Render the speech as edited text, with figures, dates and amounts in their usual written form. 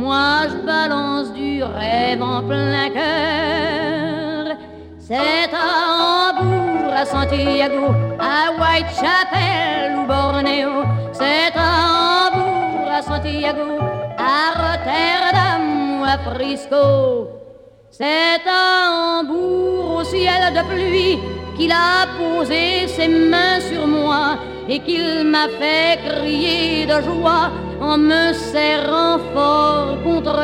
moi je balance du rêve en plein cœur. C'est à Hambourg, à Santiago, à Whitechapel ou Bornéo. C'est à Hambourg, à Santiago, à Rotterdam ou à Frisco. C'est à Hambourg, au ciel de pluie, qu'il a posé ses mains sur moi et qu'il m'a fait crier de joie en me serrant fort contre